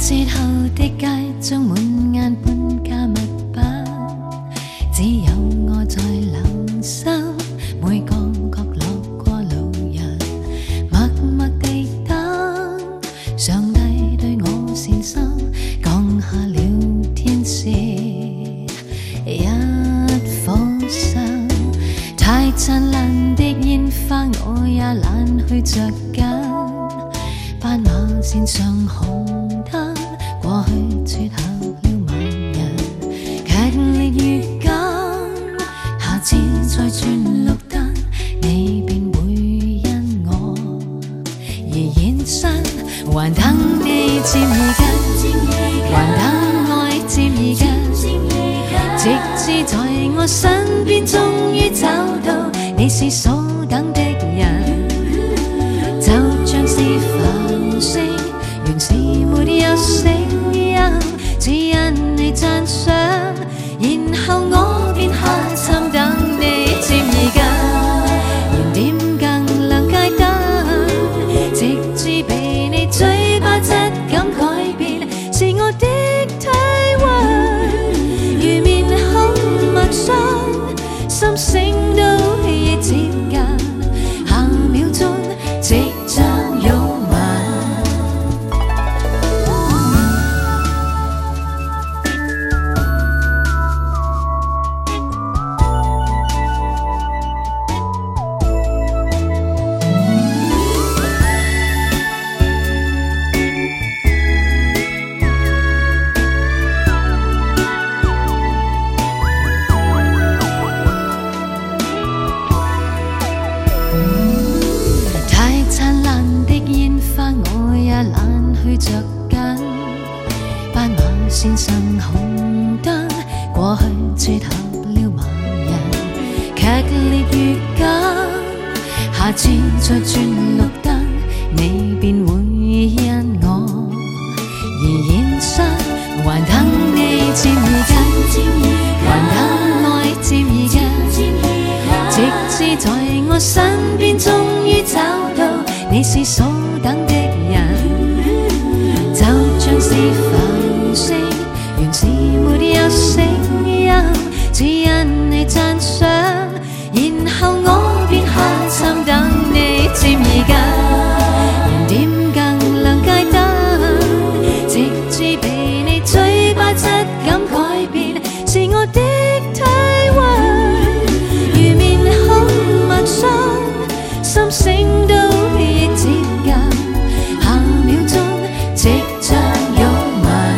節後的街裝滿眼搬家物品，只有我在留心每個角落過路人，默默地等上帝對我善心，降下了天使一顆心。太燦爛的煙花我也懶去着緊，斑馬線上紅燈過去撮合了盲人，劇烈預感，下次再轉綠燈，你便會因我而現身，還等你漸移近，還等愛漸移近，直至在我身邊終於找到你是所等的人，就像是繁星原是沒有聲音，只因你讚賞，然後我便下沉等你漸移近，燃點更亮街燈，直至被你嘴巴質感改變，是我的體溫，如面孔陌生，心聲都已接近，下秒鐘即將擁吻。我也懶去着緊，斑馬線上紅燈過去撮合了盲人，劇烈預感，下次再轉綠燈，你便會因我而現身，還等你漸移近，還等愛漸移近，直至在我身邊終於找到你是所等的人，就像是繁星原是沒有聲音，只因你讚賞，然後我便下沉等你漸移近，燃點更亮街燈，直至被你嘴巴質感改變，是我的體溫，如面孔陌生，心聲都已接近，下秒鐘即將擁吻，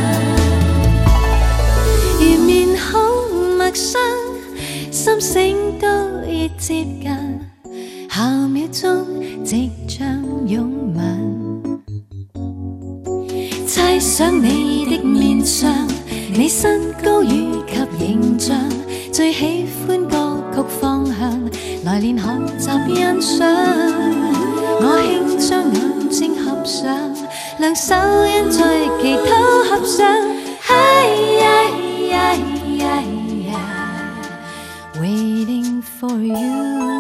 如面孔陌生，心聲都已接近，下秒鐘即將擁吻。猜想你的面上，你身高與及形象，最喜歡歌曲方向，來練學習欣賞。我輕將眼睛合上，兩手因在祈禱合上。Waiting for you。